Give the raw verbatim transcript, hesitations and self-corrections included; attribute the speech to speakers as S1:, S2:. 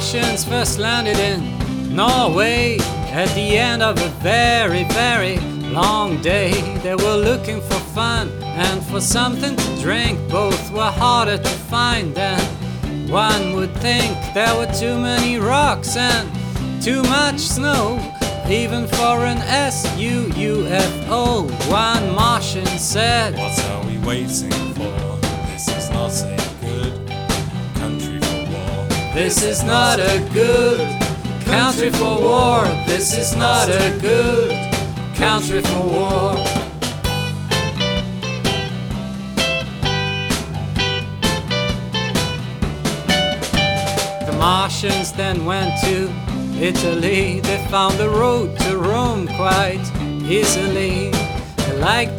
S1: Martians first landed in Norway at the end of a very, very long day. They were looking for fun and for something to drink. Both were harder to find than one would think. There were too many rocks and too much snow, even for an S U U F O. One Martian said,
S2: "What are we waiting for? This is not a good country for war.
S1: This is not a good country for war. This is not a good country for war." The Martians then went to Italy. They found the road to Rome quite easily. They liked